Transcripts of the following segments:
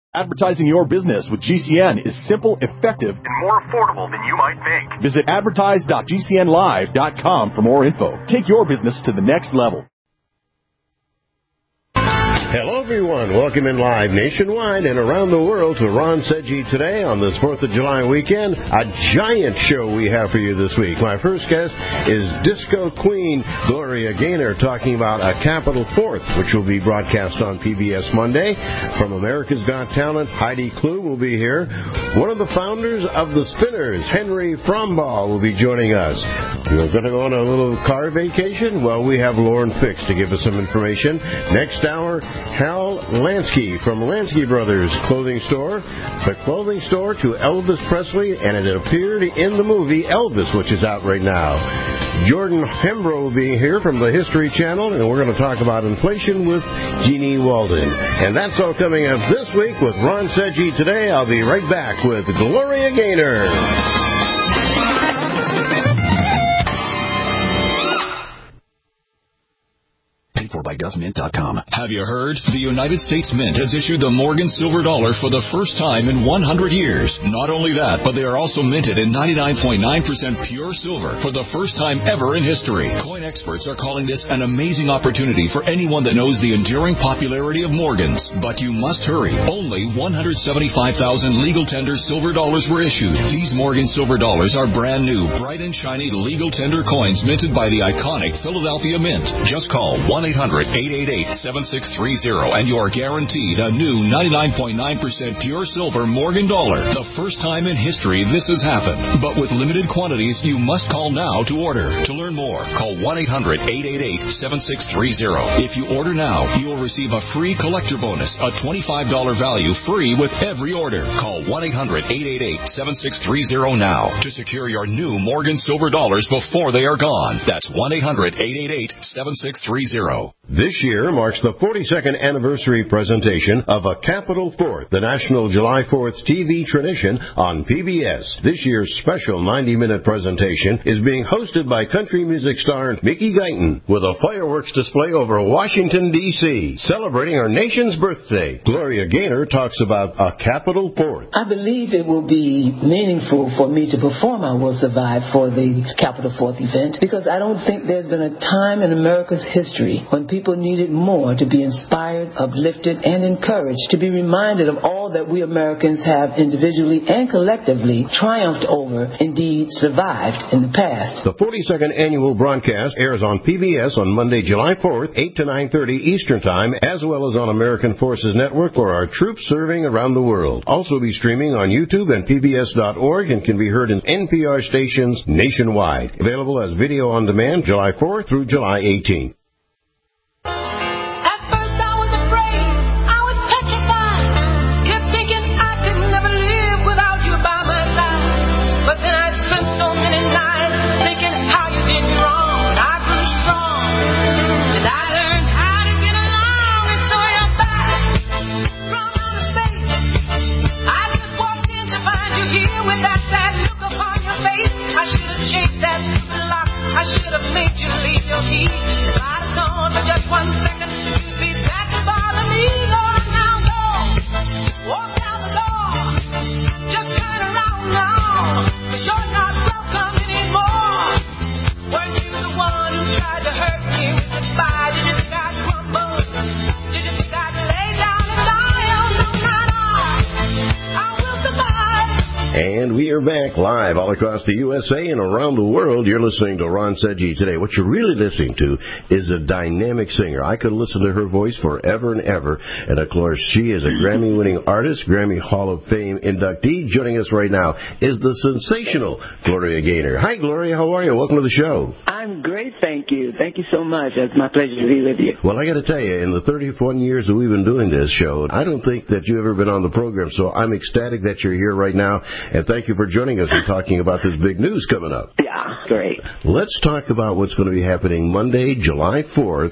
Advertising your business with GCN is simple, effective, and more affordable than you might think. Visit advertise.gcnlive.com for more info. Take your business to the next level. Hello, everyone. Welcome in live nationwide and around the world to Ron Seggi Today on this 4th of July weekend. A giant show we have for you this week. My first guest is Disco Queen Gloria Gaynor, talking about A Capital Fourth, which will be broadcast on PBS Monday. From America's Got Talent, Heidi Klum will be here. One of the founders of the Spinners, Henry Frombaugh, will be joining us. You're going to go on a little car vacation? Well, we have Lauren Fix to give us some information. Next hour, Hal Lansky from Lansky Brothers Clothing Store. The clothing store to Elvis Presley, and it appeared in the movie Elvis, which is out right now. Jordan Hembrough will be here from the History Channel, and we're going to talk about inflation with Jeannie Walden. And that's all coming up this week with Ron Seggi Today. I'll be right back with Gloria Gaynor. For by GovMint.com. Have you heard? The United States Mint has issued the Morgan Silver Dollar for the first time in 100 years. Not only that, but they are also minted in 99.9% pure silver for the first time ever in history. Coin experts are calling this an amazing opportunity for anyone that knows the enduring popularity of Morgans. But you must hurry. Only 175,000 legal tender silver dollars were issued. These Morgan Silver Dollars are brand new, bright and shiny legal tender coins minted by the iconic Philadelphia Mint. Just call 1-800-888-7630 and you are guaranteed a new 99.9% pure silver Morgan dollar. The first time in history this has happened. But with limited quantities, you must call now to order. To learn more, call 1-800-888-7630. If you order now, you will receive a free collector bonus, a $25 value free with every order. Call 1-800-888-7630 now to secure your new Morgan Silver Dollars before they are gone. That's 1-800-888-7630. This year marks the 42nd anniversary presentation of A Capital Fourth, the National July 4th TV tradition on PBS. This year's special 90-minute presentation is being hosted by country music star Mickey Guyton with a fireworks display over Washington, D.C., celebrating our nation's birthday. Gloria Gaynor talks about A Capital Fourth. I believe it will be meaningful for me to perform I Will Survive for the Capital Fourth event, because I don't think there's been a time in America's history when people needed more to be inspired, uplifted, and encouraged, to be reminded of all that we Americans have individually and collectively triumphed over, indeed survived in the past. The 42nd annual broadcast airs on PBS on Monday, July 4th, 8 to 9:30 Eastern Time, as well as on American Forces Network for our troops serving around the world. Also be streaming on YouTube and PBS.org and can be heard in NPR stations nationwide. Available as video on demand July 4th through July 18th. And we are back live all across the USA and around the world. You're listening to Ron Seggi Today. What you're really listening to is a dynamic singer. I could listen to her voice forever and ever. And, of course, she is a Grammy-winning artist, Grammy Hall of Fame inductee. Joining us right now is the sensational Gloria Gaynor. Hi, Gloria. How are you? Welcome to the show. I'm great, thank you. Thank you so much. It's my pleasure to be with you. Well, I got to tell you, in the 31 years that we've been doing this show, I don't think that you've ever been on the program, so I'm ecstatic that you're here right now. And thank you for joining us and talking about this big news coming up. Yeah, great. Let's talk about what's going to be happening Monday, July 4th.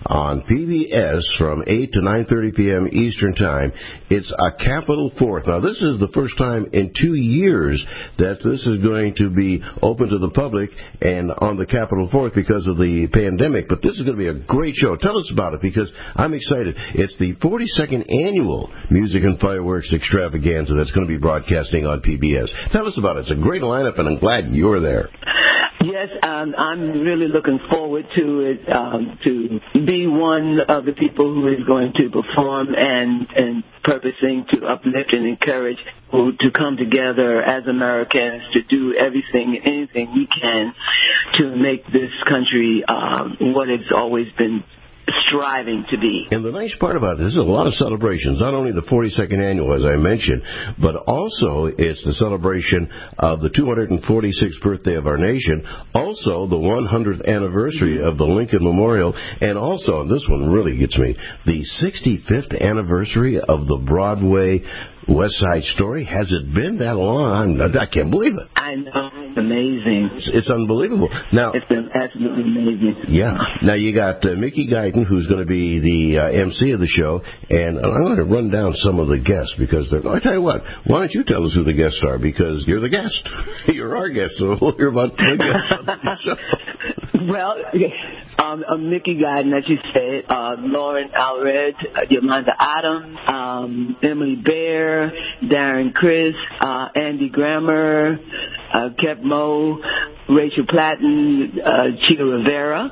on PBS from 8 to 9:30 p.m. Eastern Time. It's a Capitol Fourth. Now, this is the first time in 2 years that this is going to be open to the public and on the Capitol Fourth because of the pandemic. But this is going to be a great show. Tell us about it, because I'm excited. It's the 42nd annual Music and Fireworks Extravaganza that's going to be broadcasting on PBS. Tell us about it. It's a great lineup, and I'm glad you're there. Yes, I'm really looking forward to it, to be one of the people who is going to perform and purposing to uplift and encourage people to come together as Americans to do everything, anything we can to make this country what it's always been striving to be. And the nice part about this is a lot of celebrations, not only the 42nd annual, as I mentioned, but also it's the celebration of the 246th birthday of our nation, also the 100th anniversary of the Lincoln Memorial, and also, and this one really gets me, the 65th anniversary of the Broadway West Side Story. Has it been that long? I can't believe it. I know. It's amazing. It's unbelievable. Now, it's been absolutely amazing. Yeah. Now, you got Mickey Guyton, who's going to be the MC of the show, and I'm going to run down some of the guests, because I tell you what, why don't you tell us who the guests are, because you're the guest. You're our guest, so we'll hear about the guests on the show. Well, Mickey Guyton, as you said, Lauren Alred, Yolanda Adams, Emily Bear, Darren Criss, Andy Grammer, Kev Moe, Rachel Platten, Chita Rivera,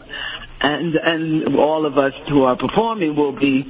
and all of us who are performing will be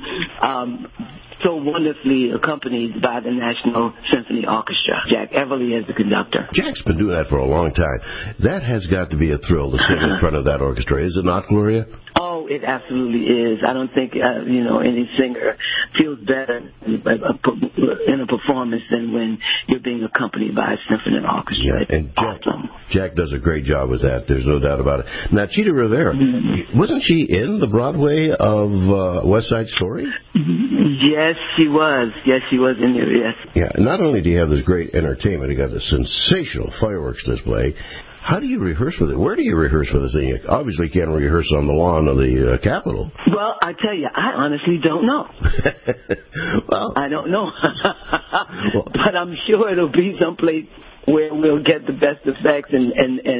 so wonderfully accompanied by the National Symphony Orchestra. Jack Everly as the conductor. Jack's been doing that for a long time. That has got to be a thrill to sing in front of that orchestra, is it not, Gloria? Oh, it absolutely is. I don't think, any singer feels better in a performance than when you're being accompanied by a symphony orchestra. Yeah, and Jack does a great job with that. There's no doubt about it. Now, Chita Rivera, wasn't she in the Broadway of West Side Story? Yes, she was. Yes, she was in there, yes. Yeah, not only do you have this great entertainment, you got this sensational fireworks display. How do you rehearse with it? Where do you rehearse for this thing? You obviously can't rehearse on the lawn of the Capitol. Well, I tell you, I honestly don't know. Well, I don't know. But I'm sure it'll be someplace where we'll get the best effects and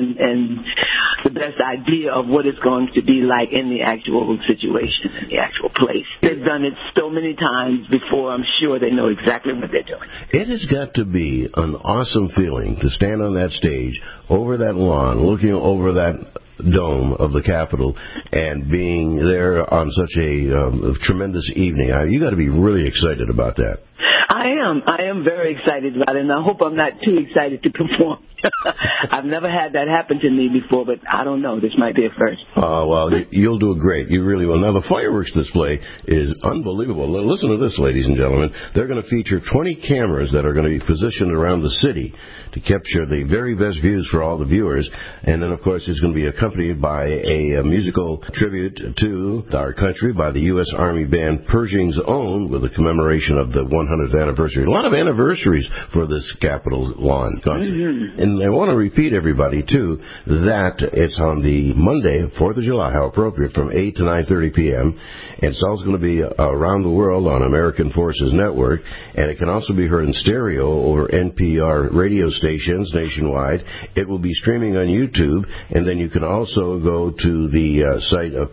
the best idea of what it's going to be like in the actual situation, in the actual place. They've done it so many times before. I'm sure they know exactly what they're doing. It has got to be an awesome feeling to stand on that stage, over that lawn, looking over that dome of the Capitol, and being there on such a tremendous evening. You got to be really excited about that. I am very excited about it, and I hope I'm not too excited to perform. I've never had that happen to me before, but I don't know. This might be a first. Well, you'll do great. You really will. Now, the fireworks display is unbelievable. Listen to this, ladies and gentlemen. They're going to feature 20 cameras that are going to be positioned around the city to capture the very best views for all the viewers. And then, of course, it's going to be accompanied by a musical tribute to our country by the U.S. Army Band Pershing's Own, with a commemoration of the 100th anniversary. A lot of anniversaries for this Capitol lawn concert. Mm-hmm. And I want to repeat, everybody, too, that it's on the Monday, 4th of July, how appropriate, from 8 to 9:30 p.m. And it's also going to be around the world on American Forces Network, and it can also be heard in stereo over NPR radio stations nationwide. It will be streaming on YouTube, and then you can also go to the site of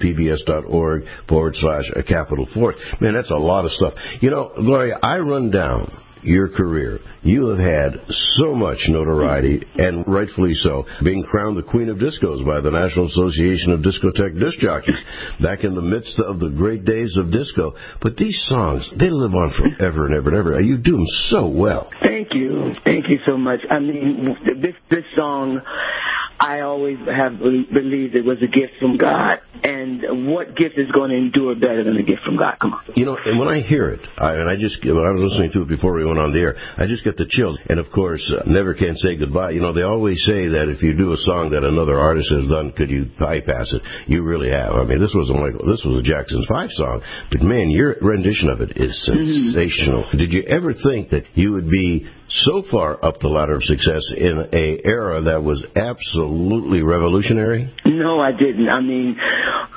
pbs.org/Capitol Fourth. Man, that's a lot of stuff. You know, Gloria, I run down your career. You have had so much notoriety, and rightfully so, being crowned the Queen of Discos by the National Association of Discotheque Disc Jockeys back in the midst of the great days of disco. But these songs, they live on forever and ever and ever. You do them so well. Thank you. Thank you so much. I mean, this song, I always have believed it was a gift from God. And what gift is going to endure better than a gift from God? Come on. You know, and when I hear it, when I was listening to it before we went on the air, I just get the chills. And, of course, Never Can Say Goodbye. You know, they always say that if you do a song that another artist has done, could you bypass it? You really have. I mean, this was a Jackson's 5 song. But, man, your rendition of it is sensational. Mm-hmm. Did you ever think that you would be so far up the ladder of success in an era that was absolutely revolutionary? No, I didn't. I mean,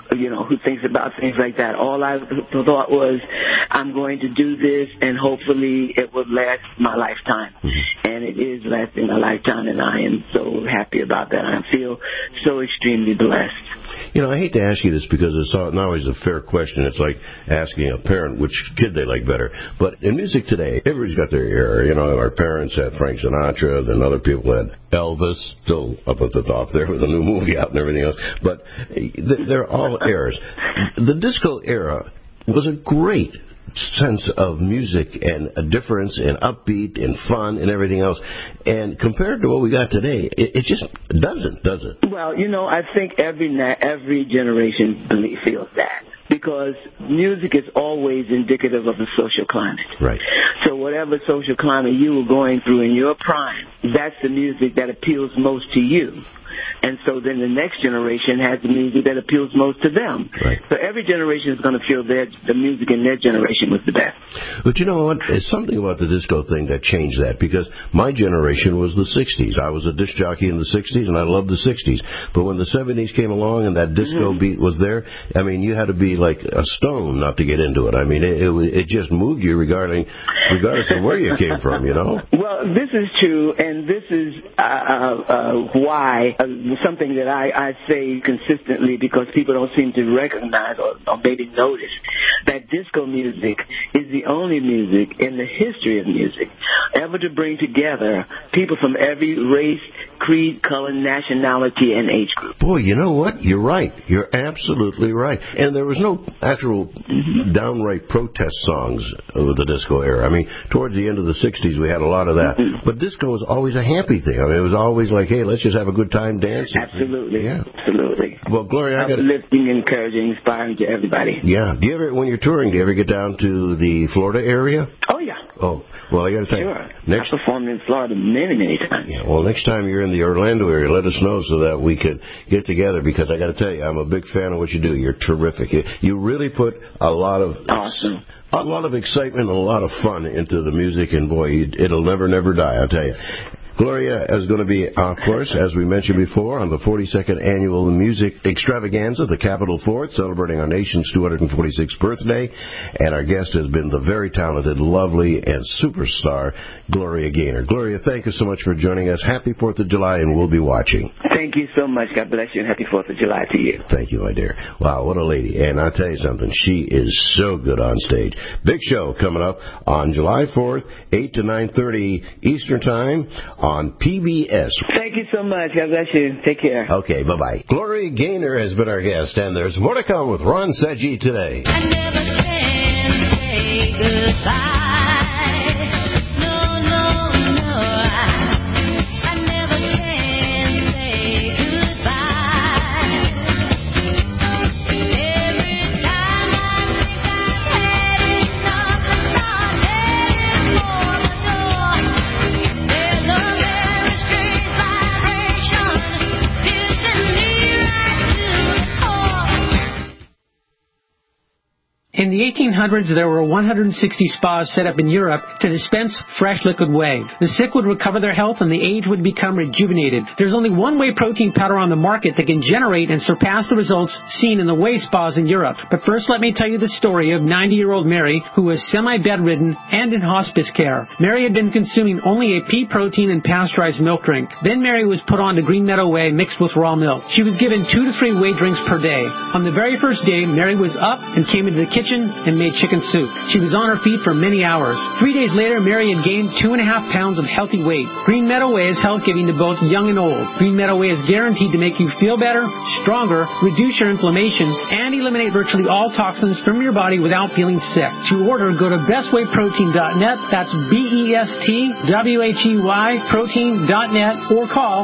who thinks about things like that. All I thought was, I'm going to do this, and hopefully it will last my lifetime. And it is lasting my lifetime, and I am so happy about that. I feel so extremely blessed. I hate to ask you this because it's not always a fair question. It's like asking a parent which kid they like better. But in music today, everybody's got their era. Our parents had Frank Sinatra, then other people had Elvis, still up at the top there with a new movie out and everything else. But they're all eras. The disco era was a great sense of music and a difference in upbeat and fun and everything else. And compared to what we got today, it just doesn't, does it? Well, I think every generation feels that. Because music is always indicative of the social climate. Right. So whatever social climate you were going through in your prime, that's the music that appeals most to you. And so then the next generation has the music that appeals most to them. Right. So every generation is going to feel the music in their generation was the best. But you know what? It's something about the disco thing that changed that, because my generation was the 60s. I was a disc jockey in the 60s, and I loved the 60s. But when the 70s came along and that disco beat was there, I mean, you had to be like a stone not to get into it. I mean, it just moved you regardless of where you came from, Well, this is true, and this is why something that I say consistently, because people don't seem to recognize or maybe notice that disco music is the only music in the history of music ever to bring together people from every race, creed, color, nationality, and age group. Boy, you know what? You're right. You're absolutely right. And there was no actual downright protest songs of the disco era. I mean, towards the end of the 60s, we had a lot of that. But disco was always a happy thing. I mean, it was always like, hey, let's just have a good time dancing. Absolutely. Yeah. Absolutely. Well, Gloria, uplifting, encouraging, inspiring to everybody. Yeah. Do you ever, when you're touring, do you ever get down to the Florida area? Oh, yeah. Oh, well, I got to tell you. Sure. I performed in Florida many, many times. Yeah, well, next time you're in the Orlando area, let us know so that we could get together, because I got to tell you, I'm a big fan of what you do. You're terrific. You really put a lot of excitement and a lot of fun into the music, and boy, it'll never die, I'll tell you. Gloria is going to be, of course, as we mentioned before, on the 42nd Annual Music Extravaganza, the Capitol Fourth, celebrating our nation's 246th birthday. And our guest has been the very talented, lovely, and superstar Gloria Gaynor. Gloria, thank you so much for joining us. Happy 4th of July, and we'll be watching. Thank you so much. God bless you, and happy 4th of July to you. Thank you, my dear. Wow, what a lady. And I'll tell you something, she is so good on stage. Big show coming up on July 4th, 8 to 9:30 Eastern Time on PBS. Thank you so much. God bless you. Take care. Okay, bye-bye. Gloria Gaynor has been our guest, and there's more to come with Ron Sedgwick today. I never can say goodbye. In the 1800s, there were 160 spas set up in Europe to dispense fresh liquid whey. The sick would recover their health and the aged would become rejuvenated. There's only one whey protein powder on the market that can generate and surpass the results seen in the whey spas in Europe. But first, let me tell you the story of 90-year-old Mary, who was semi-bedridden and in hospice care. Mary had been consuming only a pea protein and pasteurized milk drink. Then Mary was put on to Green Meadow Whey mixed with raw milk. She was given 2 to 3 whey drinks per day. On the very first day, Mary was up and came into the kitchen and made chicken soup. She was on her feet for many hours. 3 days later, Mary had gained 2.5 pounds of healthy weight. Green Meadow Whey is health-giving to both young and old. Green Meadow Whey is guaranteed to make you feel better, stronger, reduce your inflammation, and eliminate virtually all toxins from your body without feeling sick. To order, go to bestwayprotein.net. That's BESTWHEY protein.net, or call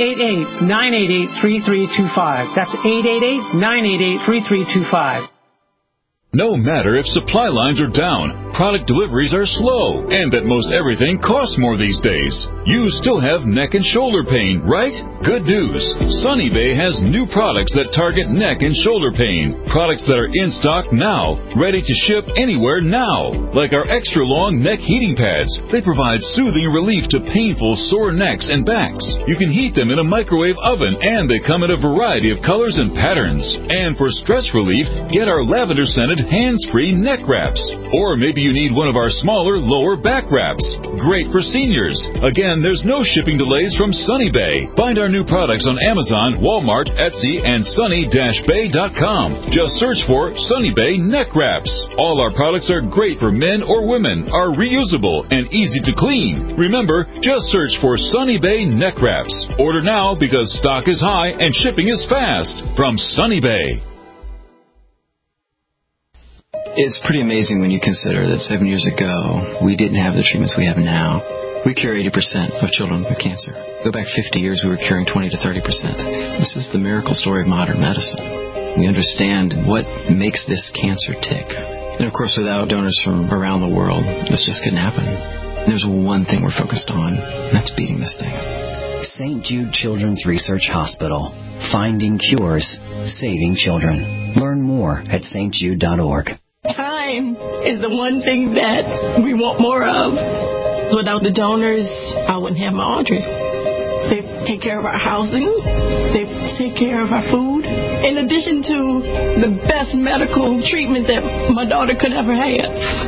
888-988-3325. That's 888-988-3325. No matter if supply lines are down product deliveries are slow and that most everything costs more these days. You still have neck and shoulder pain, right? Good news. Sunny Bay has new products that target neck and shoulder pain. Products that are in stock now, ready to ship anywhere now. Like our extra long neck heating pads. They provide soothing relief to painful sore necks and backs. You can heat them in a microwave oven and they come in a variety of colors and patterns. And for stress relief, get our lavender scented hands-free neck wraps. Or maybe you need one of our smaller lower back wraps. Great for seniors. Again, there's no shipping delays from Sunny Bay. Find our new products on Amazon, Walmart, Etsy, and sunny-bay.com. Just search for Sunny Bay Neck Wraps. All our products are great for men or women, are reusable, and easy to clean. Remember, just search for Sunny Bay Neck Wraps. Order now because stock is high and shipping is fast. From Sunny Bay. It's pretty amazing when you consider that 7 years ago, we didn't have the treatments we have now. We cure 80% of children with cancer. Go back 50 years, we were curing 20 to 30%. This is the miracle story of modern medicine. We understand what makes this cancer tick. And of course, without donors from around the world, this just couldn't happen. And there's one thing we're focused on, and that's beating this thing. St. Jude Children's Research Hospital. Finding cures, saving children. Learn more at stjude.org. Time is the one thing that we want more of. Without the donors, I wouldn't have my Audrey. They take care of our housing. They take care of our food. In addition to the best medical treatment that my daughter could ever have.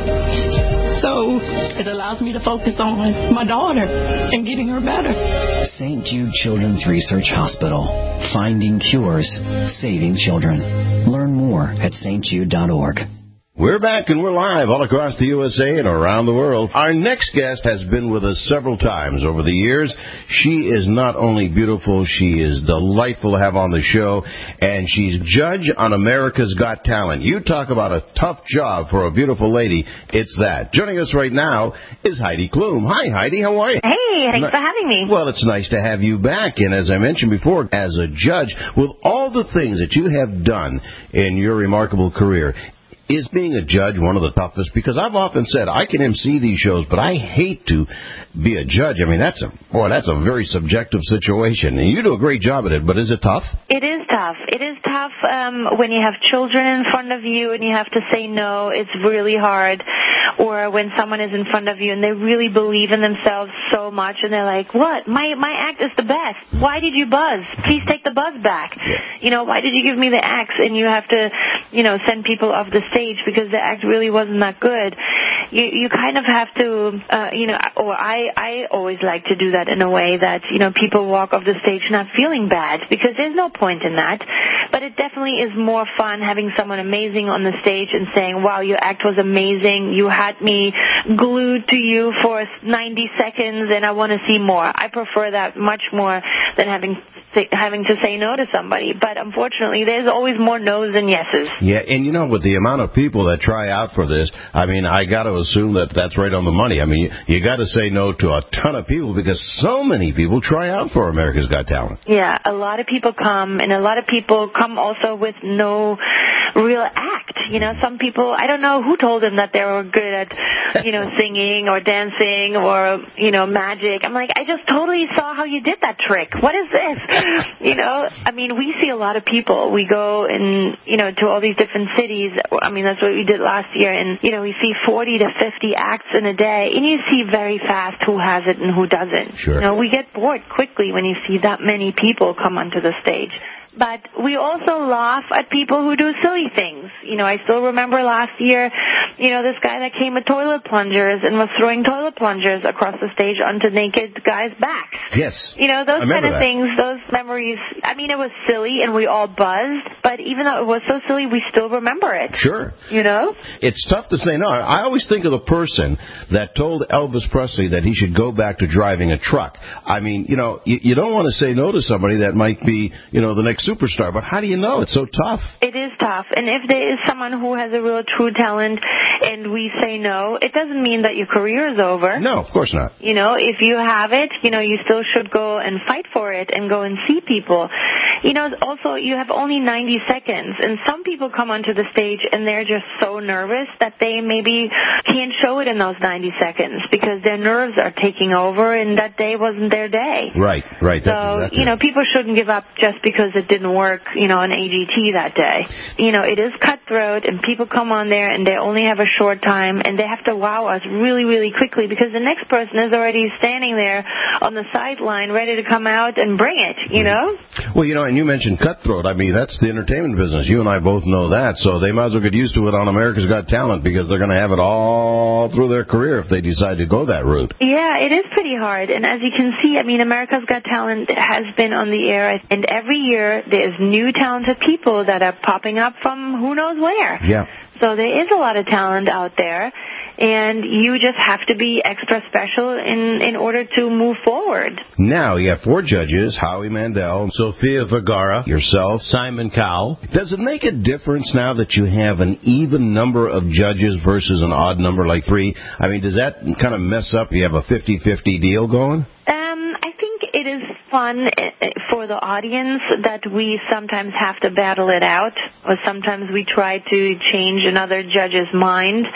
So it allows me to focus on my daughter and getting her better. St. Jude Children's Research Hospital. Finding cures, saving children. Learn more at stjude.org. We're back and we're live all across the USA and around the world. Our next guest has been with us several times over the years. She is not only beautiful, she is delightful to have on the show, and she's judge on America's Got Talent. You talk about a tough job for a beautiful lady, it's that. Joining us right now is Heidi Klum. Hi, Heidi, how are you? Hey, thanks for having me. Well, it's nice to have you back, and as I mentioned before, as a judge, with all the things that you have done in your remarkable career, is being a judge one of the toughest? Because I've often said I can MC these shows, but I hate to be a judge. I mean, that's a very subjective situation. And you do a great job at it, but is it tough? It is tough. It is tough when you have children in front of you and you have to say no. It's really hard. Or when someone is in front of you and they really believe in themselves so much and they're like, what? My act is the best. Why did you buzz? Please take the buzz back. Yeah. Why did you give me the axe? And you have to, send people off the stage because the act really wasn't that good. You kind of have to, or I always like to do that in a way that, people walk off the stage not feeling bad because there's no point in that. But it definitely is more fun having someone amazing on the stage and saying, wow, your act was amazing. You had me glued to you for 90 seconds and I want to see more. I prefer that much more than having to say no to somebody. But unfortunately, there's always more no's than yeses. Yeah, and with the amount of people that try out for this, I mean, I got to assume that that's right on the money. I mean, you got to say no to a ton of people because so many people try out for America's Got Talent. Yeah, a lot of people come, and a lot of people come also with no real act. Some people, I don't know who told them that they were good at, singing or dancing or, magic. I'm like, I just totally saw how you did that trick. What is this? I mean, we see a lot of people. We go and, to all these different cities. I mean, that's what we did last year. And, we see 40 to 50 acts in a day. And you see very fast who has it and who doesn't. Sure. We get bored quickly when you see that many people come onto the stage. But we also laugh at people who do silly things. I still remember last year, this guy that came with toilet plungers and was throwing toilet plungers across the stage onto naked guys' backs. Yes. Those kind of things, those memories. I mean, it was silly and we all buzzed, but even though it was so silly, we still remember it. Sure. It's tough to say no. I always think of the person that told Elvis Presley that he should go back to driving a truck. I mean, you don't want to say no to somebody that might be, the next superstar, but how do you know? It's so tough. It is tough. And if there is someone who has a real true talent and we say no, it doesn't mean that your career is over. No, of course not. If you have it, you still should go and fight for it and go and see people. also you have only 90 seconds, and some people come onto the stage and they're just so nervous that they maybe can't show it in those 90 seconds because their nerves are taking over, and that day wasn't their day. Right. So, people shouldn't give up just because it didn't work, on AGT that day. It is cutthroat, and people come on there and they only have a short time, and they have to wow us really, really quickly because the next person is already standing there on the sideline ready to come out and bring it, Well, and you mentioned cutthroat. I mean, that's the entertainment business. You and I both know that, so they might as well get used to it on America's Got Talent because they're going to have it all through their career if they decide to go that route. Yeah, it is pretty hard, and as you can see, America's Got Talent has been on the air, and every year there's new talented people that are popping up from who knows where. Yeah. So there is a lot of talent out there, and you just have to be extra special in order to move forward. Now you have 4 judges, Howie Mandel, Sofia Vergara, yourself, Simon Cowell. Does it make a difference now that you have an even number of judges versus an odd number like 3? I mean, does that kind of mess up? You have a 50-50 deal going? I think it is fun for the audience that we sometimes have to battle it out, or sometimes we try to change another judge's mind.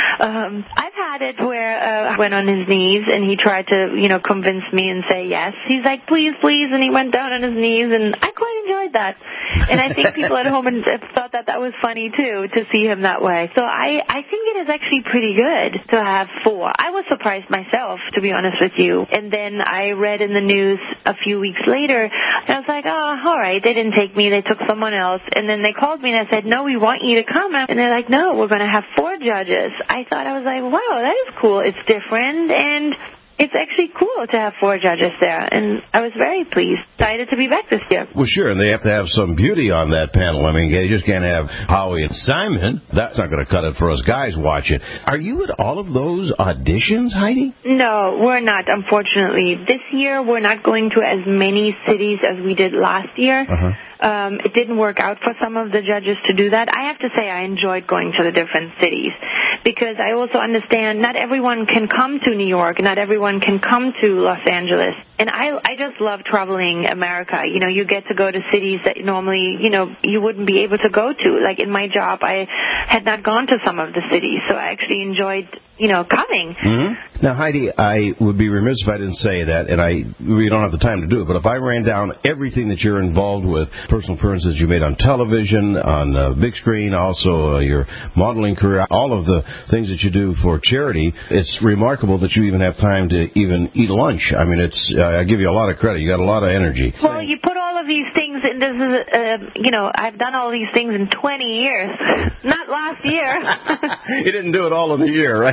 I've had it where I went on his knees and he tried to, convince me and say yes. He's like, please, and he went down on his knees, and I quite enjoyed that. And I think people at home thought that was funny, too, to see him that way. So I think it is actually pretty good to have 4. I was surprised myself, to be honest with you. And then I read in the news a few weeks later, and I was like, oh, all right, they didn't take me, they took someone else. And then they called me and I said, no, we want you to come. And they're like, no, we're going to have 4 judges. I was like, wow, that is cool. It's different, and it's actually cool to have 4 judges there, and I was very pleased. Excited to be back this year. Well, sure, and they have to have some beauty on that panel. I mean, they just can't have Howie and Simon. That's not going to cut it for us guys watching. Are you at all of those auditions, Heidi? No, we're not, unfortunately. This year, we're not going to as many cities as we did last year. Uh-huh. It didn't work out for some of the judges to do that. I have to say I enjoyed going to the different cities because I also understand not everyone can come to New York, not everyone can come to Los Angeles. And I just love traveling America. You get to go to cities that normally, you wouldn't be able to go to. Like in my job, I had not gone to some of the cities, so I actually enjoyed, coming. Mm-hmm. Now, Heidi, I would be remiss if I didn't say that, and we don't have the time to do it, but if I ran down everything that you're involved with, personal appearances you made on television, on the big screen, also your modeling career, all of the things that you do for charity, it's remarkable that you even have time to even eat lunch. I mean, I give you a lot of credit. You got a lot of energy. Well, you put all of these things in. This is, I've done all these things in 20 years, not last year. You didn't do it all in a year, right?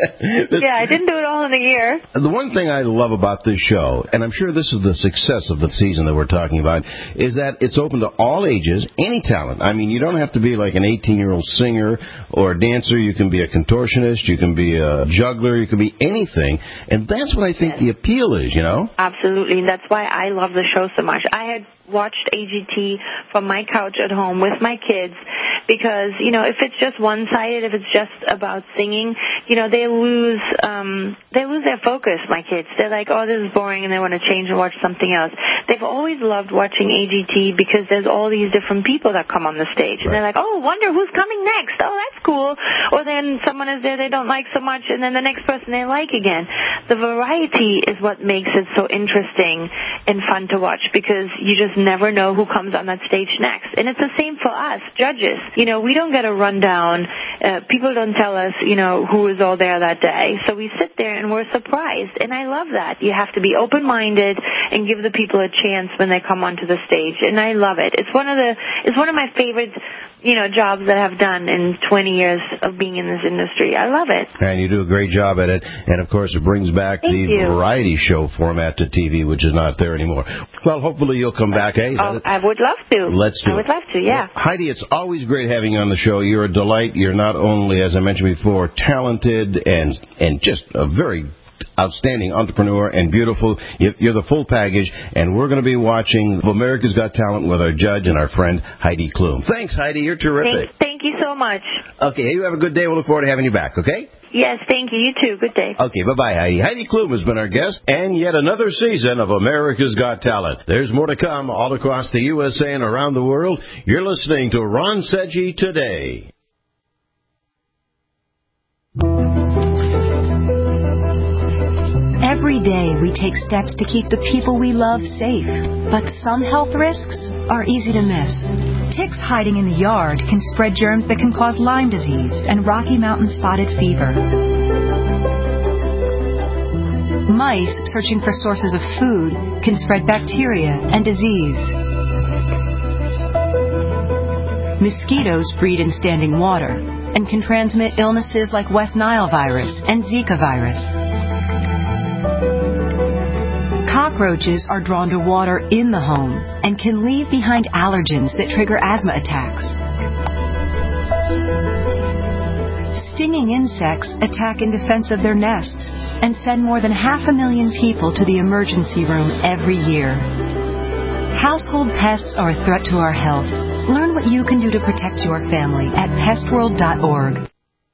Yeah, I didn't do it all in a year. The one thing I love about this show, and I'm sure this is the success of the season that we're talking about, is that it's open to all ages, any talent. I mean, you don't have to be like an 18-year-old singer or a dancer. You can be a contortionist. You can be a juggler. You can be anything. And that's what I think the appeal is, Absolutely. And that's why I love the show so much. I had watched AGT from my couch at home with my kids because, if it's just one-sided, if it's just about singing, they lose their focus, my kids. They're like, oh, this is boring, and they want to change and watch something else. They've always loved watching AGT because there's all these different people that come on the stage. And they're like, oh, wonder who's coming next. Oh, that's cool. Or then someone is there they don't like so much, and then the next person they like again. The variety is what makes it so interesting and fun to watch because you just never know who comes on that stage next. And it's the same for us, judges. We don't get a rundown. People don't tell us, who is all there that day. So we sit there and we're surprised. And I love that. You have to be open-minded and give the people a chance when they come onto the stage. And I love it. It's one of my favorite jobs that I've done in 20 years of being in this industry. I love it. And you do a great job at it. And, of course, it brings back the variety show format to TV, which is not there anymore. Well, hopefully you'll come back, eh? I would love to. Let's do it. I would love to, yeah. Well, Heidi, it's always great having you on the show. You're a delight. You're not only, as I mentioned before, talented and just a very outstanding entrepreneur and beautiful. You're the full package, and we're going to be watching America's Got Talent with our judge and our friend Heidi Klum. Thanks, Heidi. You're terrific. Thank you so much. Okay, you have a good day. We'll look forward to having you back, okay? Yes, thank you. You too. Good day. Okay, bye-bye, Heidi. Heidi Klum has been our guest, and yet another season of America's Got Talent. There's more to come all across the USA and around the world. You're listening to Ron Seggi Today. Every day we take steps to keep the people we love safe, but some health risks are easy to miss. Ticks hiding in the yard can spread germs that can cause Lyme disease and Rocky Mountain spotted fever. Mice searching for sources of food can spread bacteria and disease. Mosquitoes breed in standing water and can transmit illnesses like West Nile virus and Zika virus. Cockroaches are drawn to water in the home and can leave behind allergens that trigger asthma attacks. Stinging insects attack in defense of their nests and send more than 500,000 people to the emergency room every year. Household pests are a threat to our health. Learn what you can do to protect your family at pestworld.org.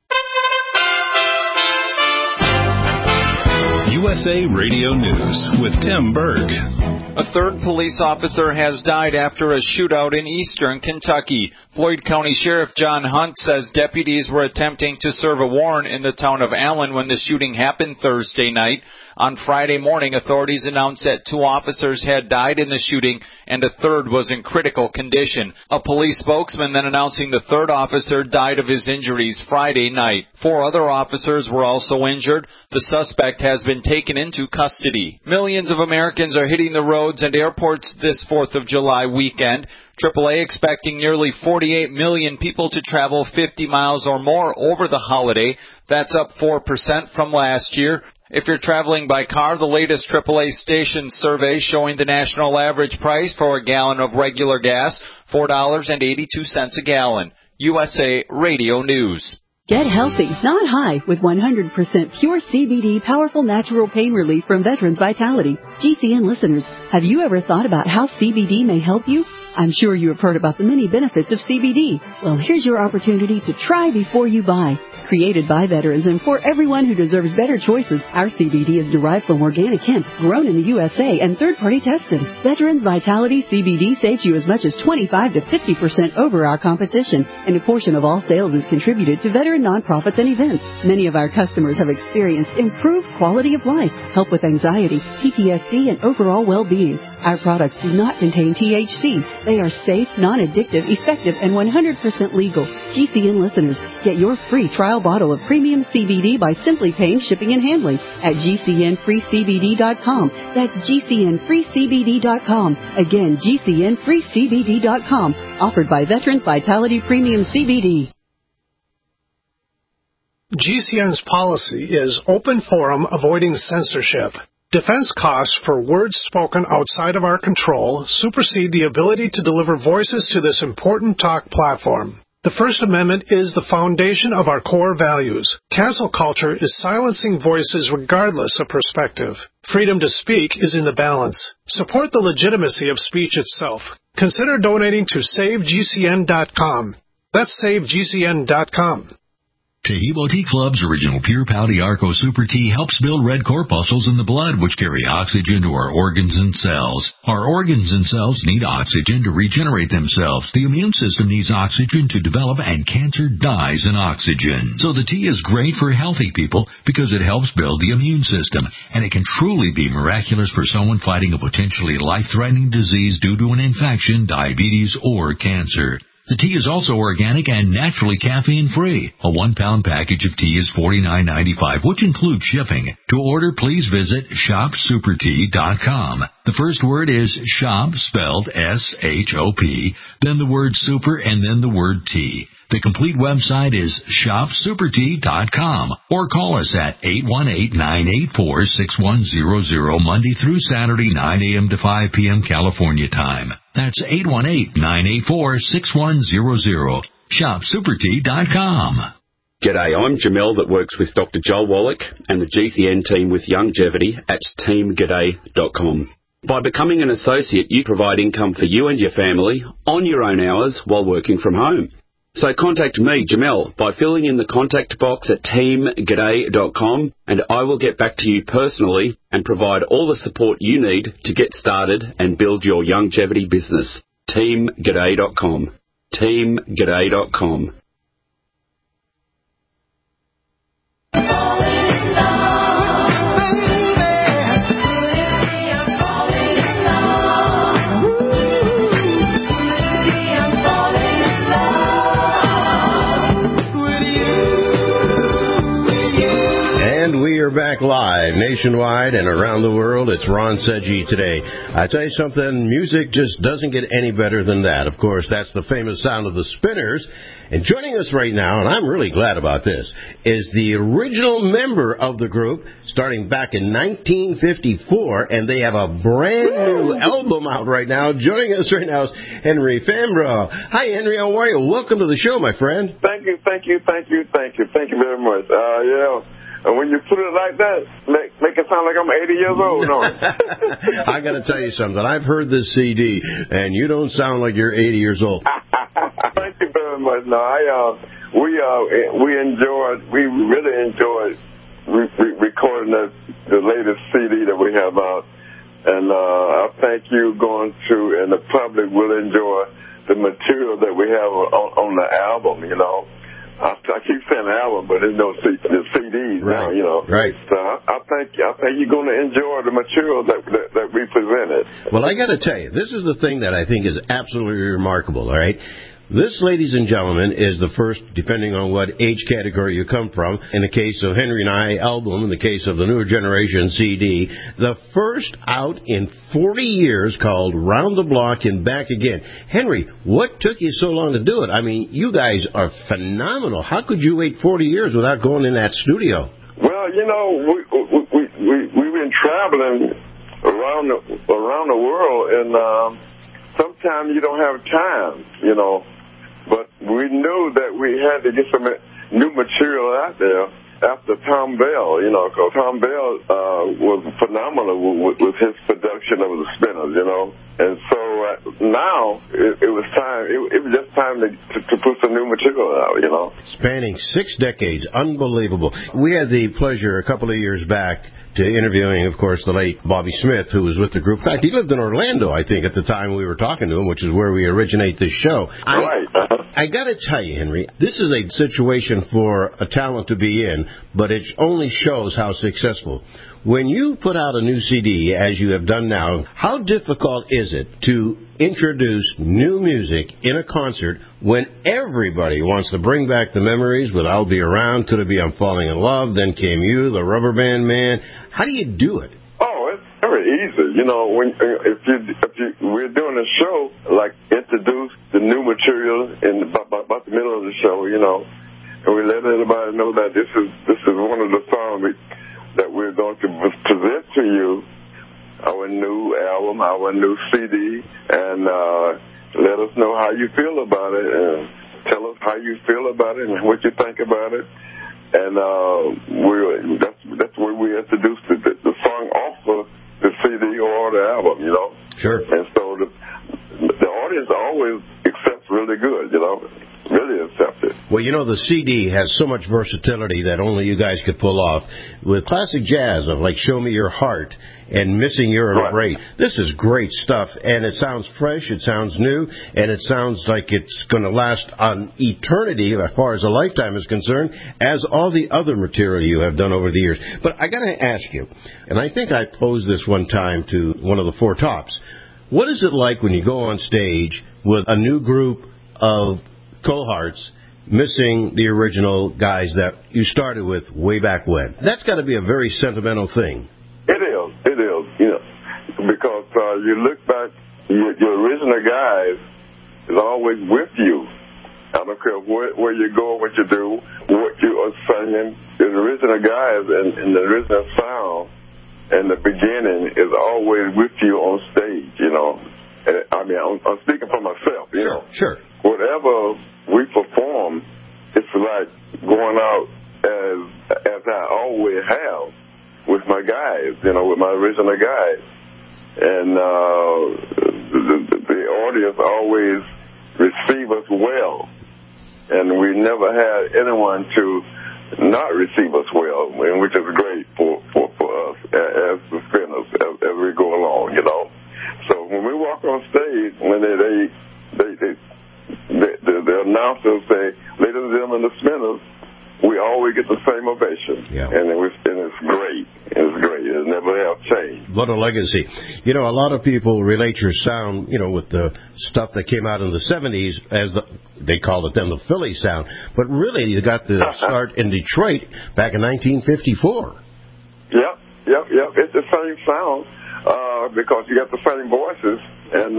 USA Radio News with Tim Berg. A third police officer has died after a shootout in eastern Kentucky. Floyd County Sheriff John Hunt says deputies were attempting to serve a warrant in the town of Allen when the shooting happened Thursday night. On Friday morning, authorities announced that 2 officers had died in the shooting and a third was in critical condition. A police spokesman then announcing the third officer died of his injuries Friday night. 4 other officers were also injured. The suspect has been taken into custody. Millions of Americans are hitting the roads and airports this 4th of July weekend. AAA expecting nearly 48 million people to travel 50 miles or more over the holiday. That's up 4% from last year. If you're traveling by car, the latest AAA station survey showing the national average price for a gallon of regular gas, $4.82 a gallon. USA Radio News. Get healthy, not high, with 100% pure CBD powerful natural pain relief from Veterans Vitality. GCN listeners, have you ever thought about how CBD may help you? I'm sure you have heard about the many benefits of CBD. Well, here's your opportunity to try before you buy. Created by veterans and for everyone who deserves better choices, our CBD is derived from organic hemp, grown in the USA, and third-party tested. Veterans Vitality CBD saves you as much as 25 to 50% over our competition, and a portion of all sales is contributed to veteran nonprofits and events. Many of our customers have experienced improved quality of life, help with anxiety, PTSD, and overall well-being. Our products do not contain THC. They are safe, non-addictive, effective, and 100% legal. GCN listeners, get your free trial bottle of premium CBD by simply paying shipping and handling at GCNFreeCBD.com. That's GCNFreeCBD.com. Again, GCNFreeCBD.com. Offered by Veterans Vitality Premium CBD. GCN's policy is open forum, avoiding censorship. Defense costs for words spoken outside of our control supersede the ability to deliver voices to this important talk platform. The First Amendment is the foundation of our core values. Cancel culture is silencing voices regardless of perspective. Freedom to speak is in the balance. Support the legitimacy of speech itself. Consider donating to SaveGCN.com. That's SaveGCN.com. Tahibo Tea Club's original Pure Pau Arco Super Tea helps build red corpuscles in the blood, which carry oxygen to our organs and cells. Our organs and cells need oxygen to regenerate themselves. The immune system needs oxygen to develop, and cancer dies in oxygen. So the tea is great for healthy people because it helps build the immune system, and it can truly be miraculous for someone fighting a potentially life-threatening disease due to an infection, diabetes, or cancer. The tea is also organic and naturally caffeine-free. A 1-pound package of tea is $49.95, which includes shipping. To order, please visit ShopSuperTea.com. The first word is shop, spelled S-H-O-P, then the word super, and then the word tea. The complete website is ShopSuperTea.com, or call us at 818-984-6100, Monday through Saturday, 9 a.m. to 5 p.m. California time. That's 818-984-6100. ShopSuperTea.com. G'day, I'm Jamel that works with Dr. Joel Wallach and the GCN team with Longevity at teamg'day.com. By becoming an associate, you provide income for you and your family on your own hours while working from home. So contact me, Jamel, by filling in the contact box at teamg'day.com, and I will get back to you personally and provide all the support you need to get started and build your longevity business. teamg'day.com. teamg'day.com. We are back live nationwide and around the world. It's Ron Sedgy today. I tell you something, music just doesn't get any better than that. Of course, that's the famous sound of the Spinners. And joining us right now, and I'm really glad about this, is the original member of the group, starting back in 1954, and they have a brand new album out right now. Joining us right now is Henry Fambrough. Hi, Henry. How are you? Welcome to the show, my friend. Thank you very much. And when you put it like that, make it sound like I'm 80 years old. No. I got to tell you something. I've heard this CD, and you don't sound like you're 80 years old. Thank you very much. No, we really enjoyed recording the latest CD that we have out, and I think you going to, and the public will enjoy the material that we have on the album. You know. I keep saying album, but there's no CDs now, you know. Right. So I think you're going to enjoy the material that we presented. Well, I got to tell you, this is the thing that I think is absolutely remarkable, all right? This, ladies and gentlemen, is the first, depending on what age category you come from, in the case of Henry and I album, in the case of the Newer Generation CD, the first out in 40 years called Round the Block and Back Again. Henry, what took you so long to do it? I mean, you guys are phenomenal. How could you wait 40 years without going in that studio? Well, you know, we've been traveling around the world, and sometimes you don't have time, you know. But we knew that we had to get some new material out there after Tom Bell, you know, because Tom Bell was phenomenal with his production of the Spinners, you know. And so now it was time. It was just time to put some new material out, you know. Spanning 6 decades, unbelievable. We had the pleasure a couple of years back to interviewing, of course, the late Bobby Smith, who was with the group. In fact, he lived in Orlando, I think, at the time we were talking to him, which is where we originate this show. I got to tell you, Henry, this is a situation for a talent to be in, but it only shows how successful. When you put out a new CD, as you have done now, how difficult is it to introduce new music in a concert when everybody wants to bring back the memories with I'll Be Around, Could It Be I'm Falling in Love, Then Came You, The Rubber Band Man? How do you do it? Oh, it's very easy. You know, if we're doing a show, like introduce the new material in about the middle of the show, you know, and we let everybody know that this is one of the songs that we're going to present to you, our new album, our new CD, and let us know how you feel about it, and tell us how you feel about it and what you think about it. And that's where we introduce the song off of the CD or the album, you know. Sure. And so the audience always accepts really good, you know. Really accepted. Well, you know, the CD has so much versatility that only you guys could pull off. With classic jazz of like Show Me Your Heart and Missing Your Embrace, this is great stuff, and it sounds fresh, it sounds new, and it sounds like it's going to last on eternity as far as a lifetime is concerned, as all the other material you have done over the years. But I got to ask you, and I think I posed this one time to one of the Four Tops, what is it like when you go on stage with a new group of cohorts missing the original guys that you started with way back when? That's got to be a very sentimental thing. It is, you know, because you look back, your original guys is always with you. I don't care where you go, what you do, what you are singing. The original guys and the original sound in the beginning is always with you on stage, you know. And, I mean, I'm speaking for myself, you know. Sure. Whatever we perform, it's like going out as I always have with my guys, you know, with my original guys. And the audience always receive us well. and we never had anyone to not receive us well, and which is great for us as the spinners as we go along, you know. So when we walk on stage, when the announcers say, "Ladies and gentlemen, the spinners," we always get the same ovation, and it's great. It's great. It never have changed. What a legacy. You know, a lot of people relate your sound, you know, with the stuff that came out in the 70s as they called it then the Philly sound. But really, you got to start in Detroit back in 1954. Yep. It's the same sound because you got the same voices. And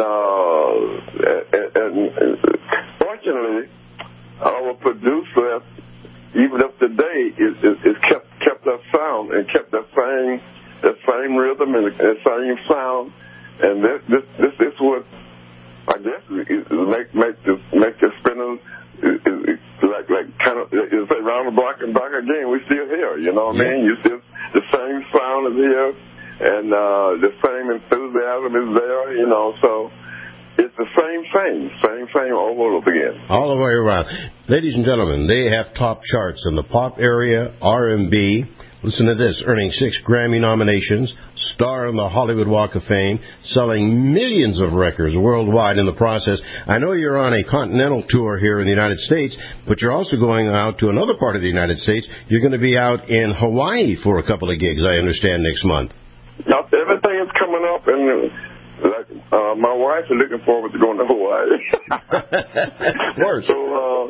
fortunately, our producer, even up to date, is kept that sound and kept that same rhythm and that same sound. And this is what I guess make the spinners like kind of you say round the block and back again. We still here, you know what I mean? You still the same sound is here, and the same enthusiasm is there, you know. So it's the same thing over again. All the way around. Ladies and gentlemen, they have top charts in the pop area, R&B. Listen to this, earning 6 Grammy nominations, star on the Hollywood Walk of Fame, selling millions of records worldwide in the process. I know you're on a continental tour here in the United States, but you're also going out to another part of the United States. You're going to be out in Hawaii for a couple of gigs, I understand, next month. Now, everything is coming up, and my wife is looking forward to going to Hawaii. Of course. So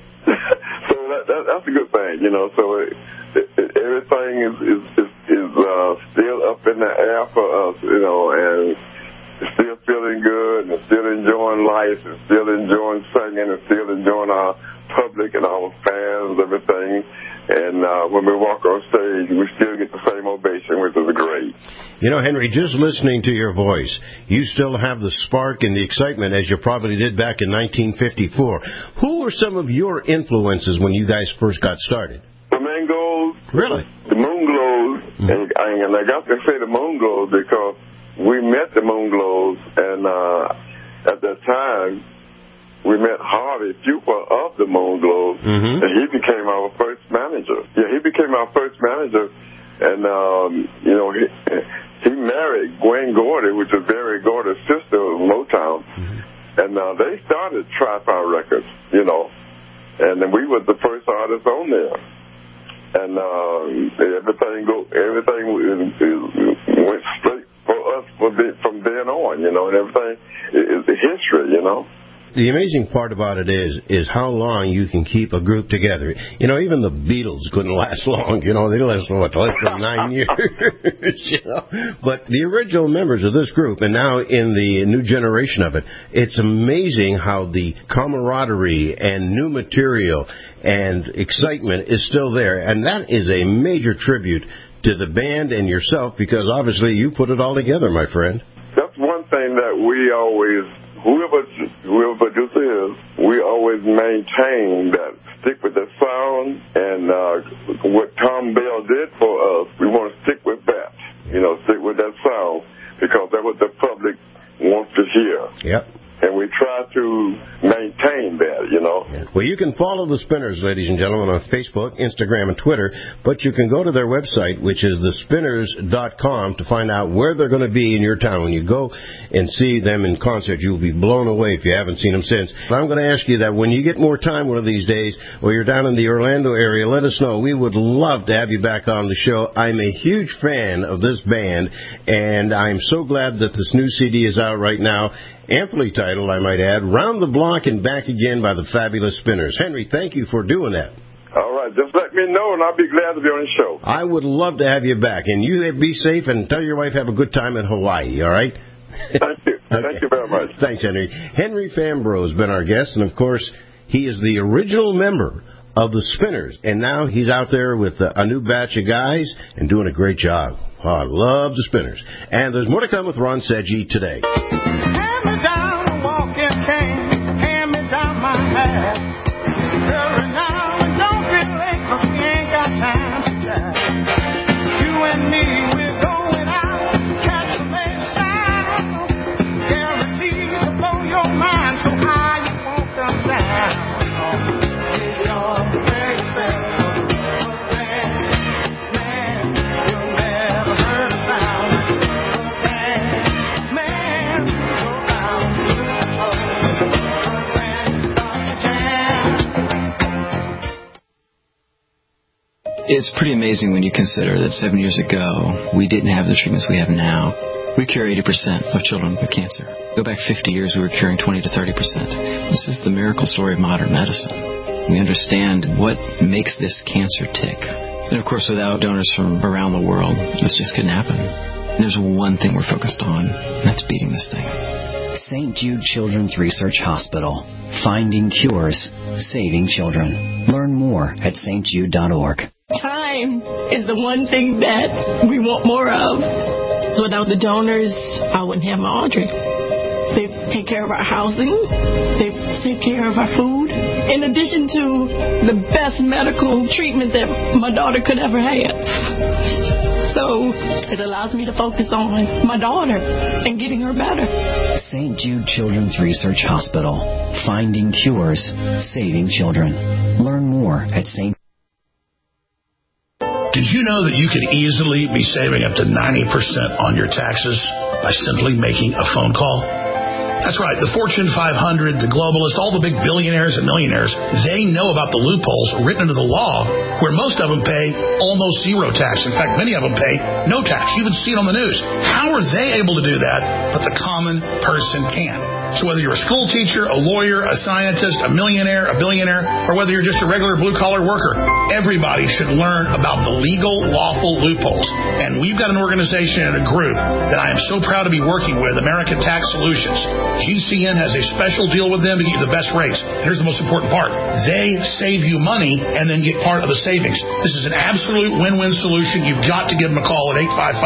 that's a good thing, you know. So everything is still up in the air for us, you know, and still feeling good, and still enjoying life, and still enjoying singing, and still enjoying our public and our fans, everything. And when we walk on stage, we still get the same ovation, which is great. You know, Henry, just listening to your voice, you still have the spark and the excitement as you probably did back in 1954. Who were some of your influences when you guys first got started? Flamingos. Really? The Moonglows. Mm-hmm. And I got to say the Moonglows because we met the Moonglows, and at that time, we met Harvey Pupa of the Moonglows, and he became our first manager. Yeah, he became our first manager, and, you know, he married Gwen Gordy, which was Barry Gordy's sister of Motown, and they started Tri-Fi Records, you know, and then we were the first artists on there. And everything went straight for us from then on, you know, and everything is the history, you know. The amazing part about it is how long you can keep a group together. You know, even the Beatles couldn't last long. You know, they lasted, less than 9 years. You know? But the original members of this group, and now in the new generation of it, it's amazing how the camaraderie and new material and excitement is still there. And that is a major tribute to the band and yourself, because obviously you put it all together, my friend. That's one thing that we always... Whoever producer is, we always maintain that, stick with the sound, and what Tom Bell did for us, we want to stick with that. You know, stick with that sound, because that's what the public wants to hear. Yep. And we try to maintain that, you know. Well, you can follow the Spinners, ladies and gentlemen, on Facebook, Instagram, and Twitter, but you can go to their website, which is thespinners.com, to find out where they're going to be in your town. When you go and see them in concert, you'll be blown away if you haven't seen them since. But I'm going to ask you that when you get more time one of these days, or you're down in the Orlando area, let us know. We would love to have you back on the show. I'm a huge fan of this band, and I'm so glad that this new CD is out right now. Amply titled, I might add, Round the Block and Back Again by the Fabulous Spinners. Henry, thank you for doing that. All right, just let me know, and I'll be glad to be on the show. I would love to have you back, and you be safe, and tell your wife have a good time in Hawaii, all right? Thank you. Okay. Thank you very much. Thanks, Henry. Henry Fambrough has been our guest, and, of course, he is the original member of the Spinners, and now he's out there with a new batch of guys and doing a great job. Oh, I love the Spinners. And there's more to come with Ron Sedgwick today. Hand me down a walking cane, hand me down my hat. Hurry now and don't be late, 'cause we ain't got time to chat. You and me, we're going out, catch the latest sound. Guaranteed to blow your mind, so high you won't come down. It's pretty amazing when you consider that 7 years ago, we didn't have the treatments we have now. We cure 80% of children with cancer. Go back 50 years, we were curing 20 to 30%. This is the miracle story of modern medicine. We understand what makes this cancer tick. And of course, without donors from around the world, this just couldn't happen. And there's one thing we're focused on, and that's beating this thing. St. Jude Children's Research Hospital. Finding cures, saving children. Learn more at stjude.org. Time is the one thing that we want more of. Without the donors, I wouldn't have my Audrey. They take care of our housing. They take care of our food. In addition to the best medical treatment that my daughter could ever have. So it allows me to focus on my daughter and getting her better. St. Jude Children's Research Hospital. Finding cures, saving children. Learn more at St. Did you know that you could easily be saving up to 90% on your taxes by simply making a phone call? That's right. The Fortune 500, the globalists, all the big billionaires and millionaires, they know about the loopholes written into the law where most of them pay almost zero tax. In fact, many of them pay no tax. You even see it on the news. How are they able to do that, but the common person can't? So whether you're a school teacher, a lawyer, a scientist, a millionaire, a billionaire, or whether you're just a regular blue-collar worker, everybody should learn about the legal, lawful loopholes. And we've got an organization and a group that I am so proud to be working with, American Tax Solutions. GCN has a special deal with them to get you the best rates. And here's the most important part. They save you money and then get part of the savings. This is an absolute win-win solution. You've got to give them a call at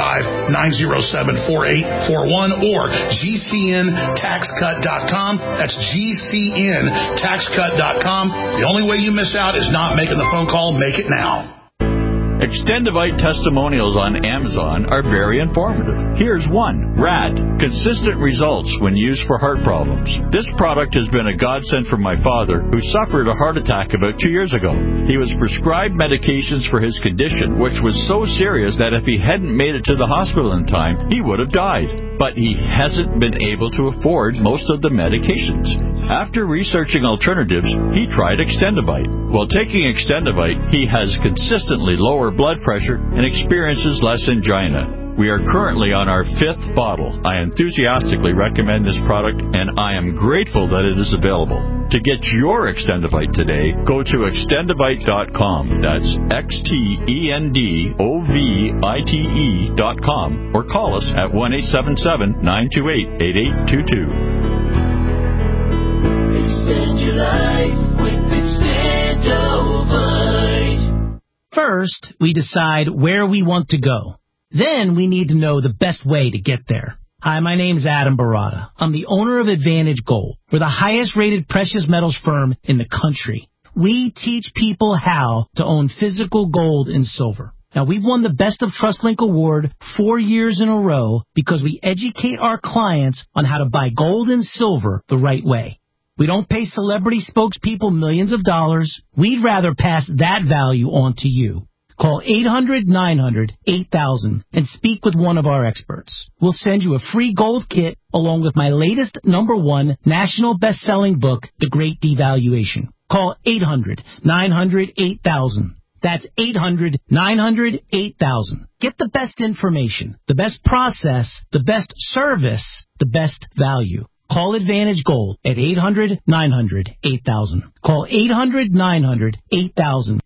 855-907-4841 or GCNTaxCut.com. That's GCNTaxCut.com. The only way you miss out is not making the phone call. Make it now. Extendivite testimonials on Amazon are very informative. Here's one. RAD. Consistent results when used for heart problems. This product has been a godsend for my father, who suffered a heart attack about 2 years ago. He was prescribed medications for his condition, which was so serious that if he hadn't made it to the hospital in time, he would have died. But he hasn't been able to afford most of the medications. After researching alternatives, he tried Extendivite. While taking Extendivite, he has consistently lower blood pressure and experiences less angina. We are currently on our 5th bottle. I enthusiastically recommend this product, and I am grateful that it is available. To get your Extendivite today, go to Extendivite.com. That's XTENDOVITE.com, or call us at 1-877-928-8822. Extend your life with Extendovite. First, we decide where we want to go. Then we need to know the best way to get there. Hi, my name's Adam Barada. I'm the owner of Advantage Gold. We're the highest rated precious metals firm in the country. We teach people how to own physical gold and silver. Now, we've won the Best of TrustLink Award 4 years in a row because we educate our clients on how to buy gold and silver the right way. We don't pay celebrity spokespeople millions of dollars. We'd rather pass that value on to you. Call 800-900-8000 and speak with one of our experts. We'll send you a free gold kit along with my latest #1 national best-selling book, The Great Devaluation. Call 800-900-8000. That's 800-900-8000. Get the best information, the best process, the best service, the best value. Call Advantage Gold at 800-900-8000. Call 800-900-8000.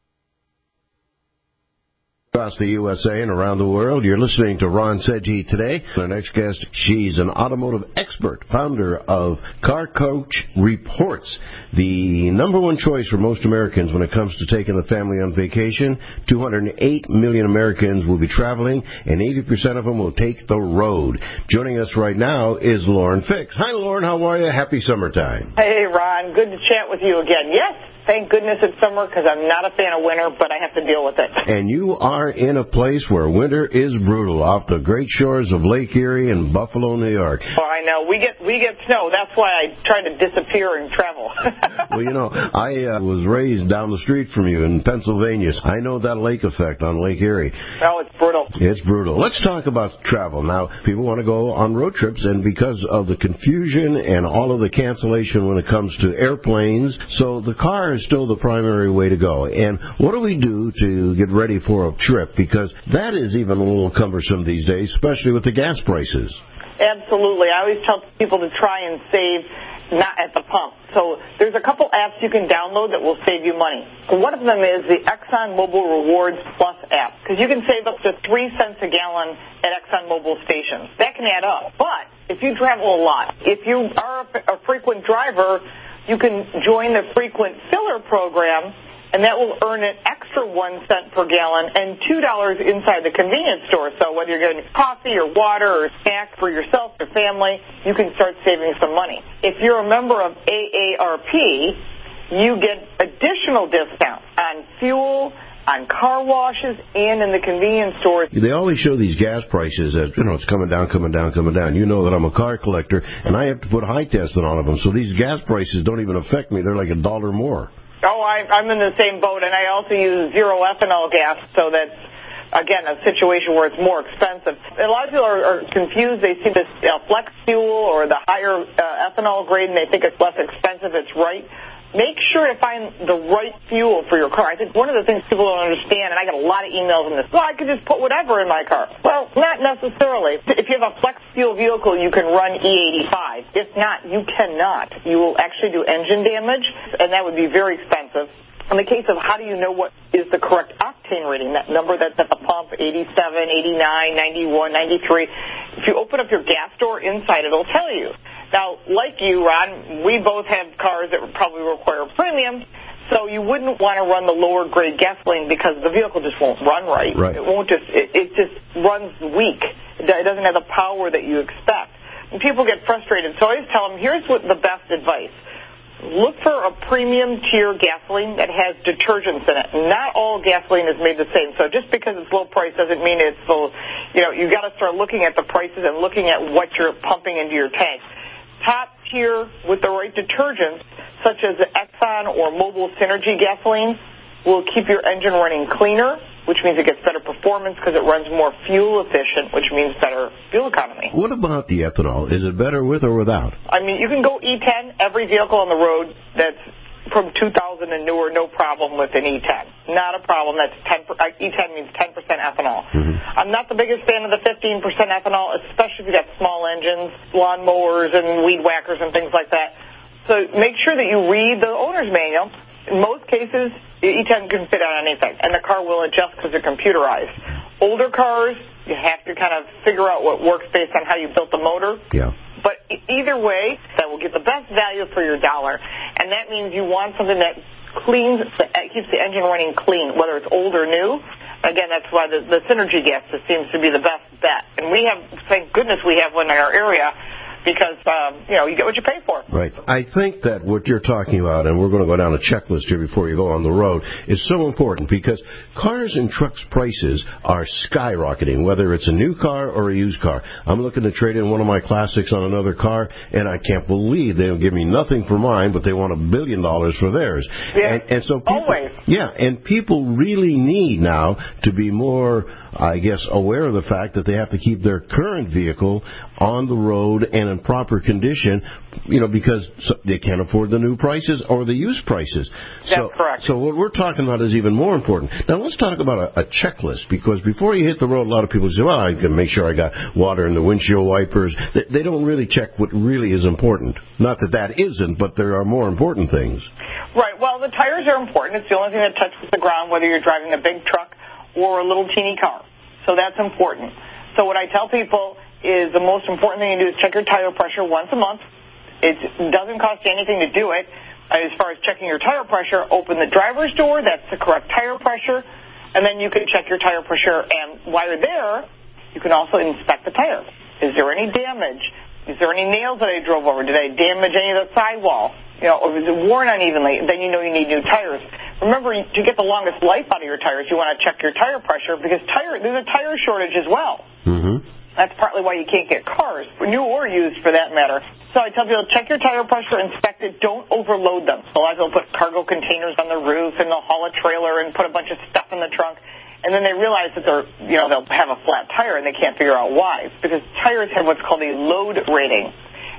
Across the USA and around the world, you're listening to Ron Sedgey today. Our next guest, she's an automotive expert, founder of Car Coach Reports, the #1 choice for most Americans when it comes to taking the family on vacation. 208 million Americans will be traveling, and 80% of them will take the road. Joining us right now is Lauren Fix. Hi, Lauren. How are you? Happy summertime. Hey, Ron. Good to chat with you again. Yes. Thank goodness it's summer because I'm not a fan of winter, but I have to deal with it. And you are in a place where winter is brutal, off the great shores of Lake Erie and Buffalo, New York. Oh, I know. We get snow. That's why I try to disappear and travel. Well, you know, I was raised down the street from you in Pennsylvania. I know that lake effect on Lake Erie. Oh, it's brutal. It's brutal. Let's talk about travel. Now, people want to go on road trips, and because of the confusion and all of the cancellation when it comes to airplanes, so the car car is still the primary way to go. And what do we do to get ready for a trip? Because that is even a little cumbersome these days, especially with the gas prices. Absolutely. I always tell people to try and save not at the pump. So there's a couple apps you can download that will save you money. One of them is the ExxonMobil Rewards Plus app, because you can save up to 3 cents a gallon at ExxonMobil stations. That can add up. But if you travel a lot, if you are a frequent driver, you can join the frequent filler program, and that will earn an extra 1 cent per gallon and $2 inside the convenience store. So whether you're getting coffee or water or snack for yourself or family, you can start saving some money. If you're a member of AARP, you get additional discounts on fuel, on car washes, and in the convenience stores. They always show these gas prices as, it's coming down, coming down, coming down. You know that I'm a car collector, and I have to put high testing on them. So these gas prices don't even affect me. They're like $1 more. Oh, I'm in the same boat, and I also use zero ethanol gas, so that's, again, a situation where it's more expensive. A lot of people are confused. They see this flex fuel or the higher ethanol grade, and they think it's less expensive. It's right. Make sure to find the right fuel for your car. I think one of the things people don't understand, and I get a lot of emails on this, well, I could just put whatever in my car. Well, not necessarily. If you have a flex fuel vehicle, you can run E85. If not, you cannot. You will actually do engine damage, and that would be very expensive. In the case of how do you know what is the correct octane rating, that number that's at the pump, 87, 89, 91, 93, if you open up your gas door inside, it'll tell you. Now, like you, Ron, we both have cars that would probably require premium, so you wouldn't want to run the lower grade gasoline because the vehicle just won't run right. It won't it just runs weak. It doesn't have the power that you expect. And people get frustrated, so I always tell them, here's what the best advice. Look for a premium tier gasoline that has detergents in it. Not all gasoline is made the same. So just because it's low price doesn't mean it's full. You got to start looking at the prices and looking at what you're pumping into your tank. Top tier with the right detergents, such as the Exxon or Mobil Synergy gasoline, will keep your engine running cleaner, which means it gets better performance because it runs more fuel efficient, which means better fuel economy. What about the ethanol? Is it better with or without? I mean, you can go E10. Every vehicle on the road that's from 2000 and newer, no problem with an E10. Not a problem. That's E10 means 10% ethanol. Mm-hmm. I'm not the biggest fan of the 15% ethanol, especially if you got small engines, lawn mowers and weed whackers and things like that. So make sure that you read the owner's manual. In most cases, the E10 can fit on anything, and the car will adjust because they're computerized. Older cars, you have to kind of figure out what works based on how you built the motor. Yeah. But either way, that will get the best value for your dollar. And that means you want something that keeps the engine running clean, whether it's old or new. Again, that's why the Synergy gas seems to be the best bet. And we have, thank goodness we have one in our area, because, you get what you pay for. Right. I think that what you're talking about, and we're going to go down a checklist here before you go on the road, is so important because cars and trucks prices are skyrocketing, whether it's a new car or a used car. I'm looking to trade in one of my classics on another car, and I can't believe they don't give me nothing for mine, but they want $1 billion for theirs. Yeah, and so people, always. Yeah, and people really need now to be more, I guess, aware of the fact that they have to keep their current vehicle on the road and in proper condition, because they can't afford the new prices or the used prices. That's correct. So what we're talking about is even more important. Now let's talk about a checklist, because before you hit the road, a lot of people say, well, I can make sure I got water in the windshield wipers. They don't really check what really is important. Not that isn't, but there are more important things. Right. Well, the tires are important. It's the only thing that touches the ground, whether you're driving a big truck or a little teeny car. So that's important. So what I tell people is the most important thing you do is check your tire pressure once a month. It doesn't cost you anything to do it. As far as checking your tire pressure, open the driver's door. That's the correct tire pressure. And then you can check your tire pressure. And while you're there, you can also inspect the tire. Is there any damage? Is there any nails that I drove over? Did I damage any of the sidewall? Or is it worn unevenly? Then you know you need new tires. Remember, to get the longest life out of your tires, you want to check your tire pressure because there's a tire shortage as well. Mm-hmm. That's partly why you can't get cars, new or used for that matter. So I tell people, check your tire pressure, inspect it, don't overload them. A lot of people put cargo containers on the roof and they'll haul a trailer and put a bunch of stuff in the trunk. And then they realize that they'll have a flat tire and they can't figure out why. Because tires have what's called a load rating.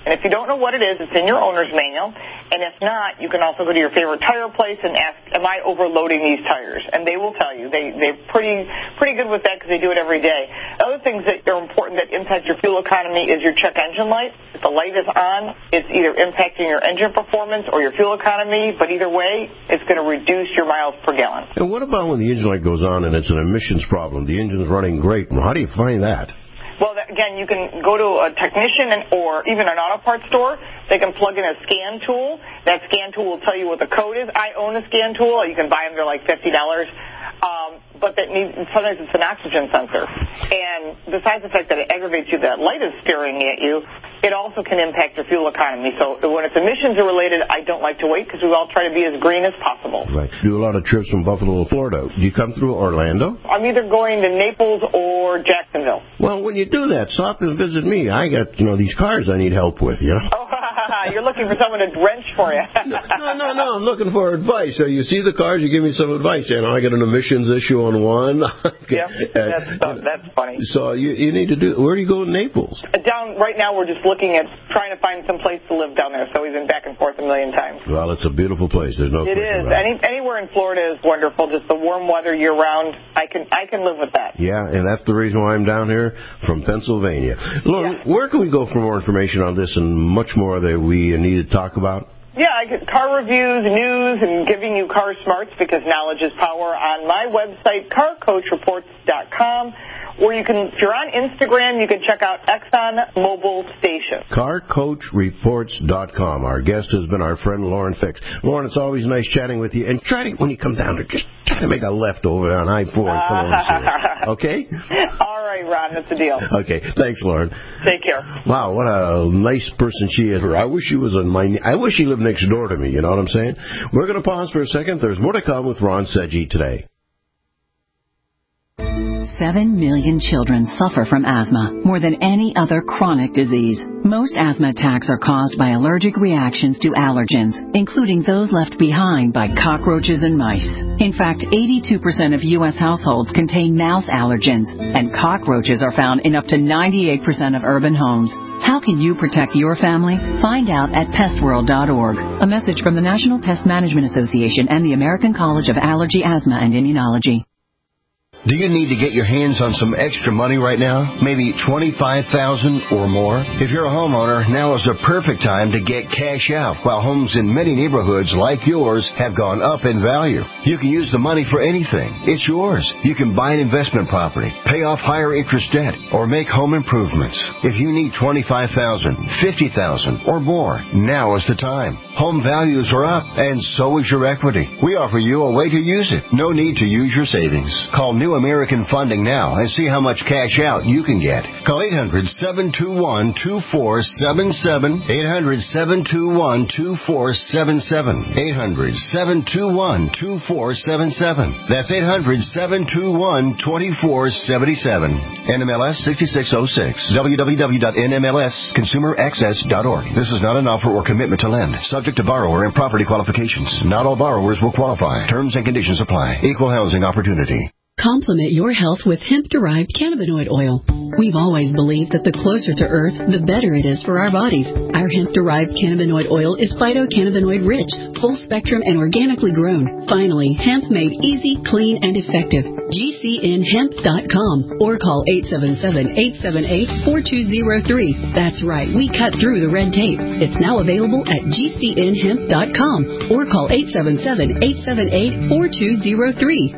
And if you don't know what it is, it's in your owner's manual. And if not, you can also go to your favorite tire place and ask, am I overloading these tires? And they will tell you. They're pretty good with that because they do it every day. Other things that are important that impact your fuel economy is your check engine light. If the light is on, it's either impacting your engine performance or your fuel economy, but either way, it's going to reduce your miles per gallon. And what about when the engine light goes on and it's an emissions problem? The engine's running great. How do you find that? Well, again, you can go to a technician or even an auto parts store. They can plug in a scan tool. That scan tool will tell you what the code is. I own a scan tool. You can buy them. They're like $50. But sometimes it's an oxygen sensor. And besides the fact that it aggravates you, that light is staring at you, it also can impact your fuel economy. So when it's emissions are related, I don't like to wait because we all try to be as green as possible. Right. Do a lot of trips from Buffalo to Florida. Do you come through Orlando? I'm either going to Naples or Jacksonville. Well, when you do that, stop and visit me. I got, these cars I need help with, Oh, you're looking for someone to drench for you. No. I'm looking for advice. So you see the cars, you give me some advice. I got an emissions issue on one. Yeah, that's funny. So you need to do. Where do you go in Naples? Right now, we're just looking at trying to find some place to live down there. So we've been back and forth a million times. Well, it's a beautiful place. There's no. It is. Anywhere in Florida is wonderful. Just the warm weather year round. I can live with that. Yeah, and that's the reason why I'm down here from Pennsylvania. Lauren, where can we go for more information on this and much more that we need to talk about? Yeah, I get car reviews, news, and giving you car smarts because knowledge is power on my website, carcoachreports.com, or if you're on Instagram, you can check out Exxon Mobil Station. carcoachreports.com. Our guest has been our friend Lauren Fix. Lauren, it's always nice chatting with you, and try to, when you come down there, just try to make a left over on I-4 and come over and see us. Okay? All right, Ron, that's the deal. Okay, thanks, Lauren. Take care. Wow, what a nice person she is. I wish she lived next door to me, you know what I'm saying? We're going to pause for a second. There's more to come with Ron Seggi today. 7 million children suffer from asthma, more than any other chronic disease. Most asthma attacks are caused by allergic reactions to allergens, including those left behind by cockroaches and mice. In fact, 82% of U.S. households contain mouse allergens, and cockroaches are found in up to 98% of urban homes. How can you protect your family? Find out at pestworld.org. A message from the National Pest Management Association and the American College of Allergy, Asthma, and Immunology. Do you need to get your hands on some extra money right now? Maybe $25,000 or more? If you're a homeowner, now is the perfect time to get cash out while homes in many neighborhoods like yours have gone up in value. You can use the money for anything. It's yours. You can buy an investment property, pay off higher interest debt, or make home improvements. If you need $25,000, $50,000 or more, now is the time. Home values are up, and so is your equity. We offer you a way to use it. No need to use your savings. Call New American Funding now and see how much cash out you can get. Call 800-721-2477. 800-721-2477. 800-721-2477. That's 800-721-2477. NMLS 6606. www.nmlsconsumeraccess.org. This is not an offer or commitment to lend. Subject to borrower and property qualifications. Not all borrowers will qualify. Terms and conditions apply. Equal housing opportunity. Complement your health with hemp-derived cannabinoid oil. We've always believed that the closer to Earth, the better it is for our bodies. Our hemp-derived cannabinoid oil is phytocannabinoid-rich, full-spectrum, and organically grown. Finally, hemp made easy, clean, and effective. GCNhemp.com or call 877-878-4203. That's right, we cut through the red tape. It's now available at GCNhemp.com or call 877-878-4203.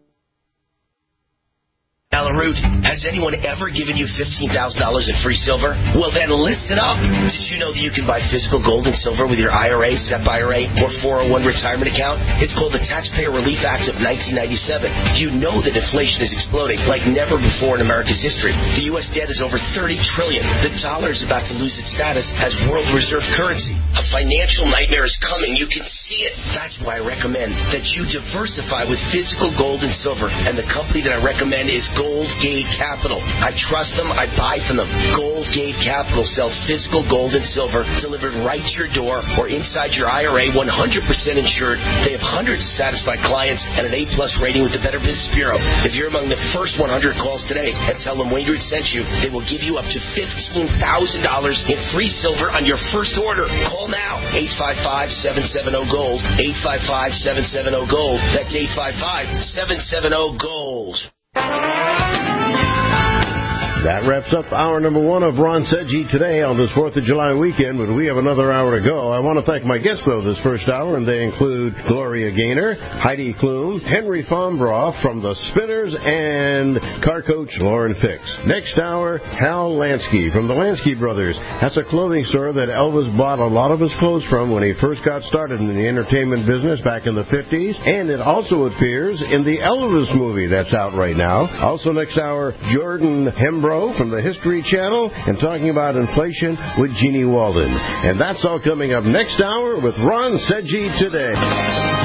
Root, has anyone ever given you $15,000 in free silver? Well, then listen up. Did you know that you can buy physical gold and silver with your IRA, SEP IRA, or 401 retirement account? It's called the Taxpayer Relief Act of 1997. You know that inflation is exploding like never before in America's history. The U.S. debt is over $30 trillion. The dollar is about to lose its status as world reserve currency. A financial nightmare is coming. You can see it. That's why I recommend that you diversify with physical gold and silver. And the company that I recommend is Gold Goldgate Capital. I trust them. I buy from them. Goldgate Capital sells physical gold and silver delivered right to your door or inside your IRA, 100% insured. They have hundreds of satisfied clients and an A-plus rating with the Better Business Bureau. If you're among the first 100 calls today and tell them Wayne Root sent you, they will give you up to $15,000 in free silver on your first order. Call now. 855-770-GOLD. 855-770-GOLD. That's 855-770-GOLD. That wraps up hour number one of Ron Sedgy today on this 4th of July weekend, but we have another hour to go. I want to thank my guests, though, this first hour, and they include Gloria Gaynor, Heidi Klum, Henry Fombraw from the Spinners, and car coach Lauren Fix. Next hour, Hal Lansky from the Lansky Brothers. That's a clothing store that Elvis bought a lot of his clothes from when he first got started in the entertainment business back in the 50s, and it also appears in the Elvis movie that's out right now. Also next hour, Jordan Hembrow from the History Channel and talking about inflation with Jeannie Walden. And that's all coming up next hour with Ron Sedgy Today.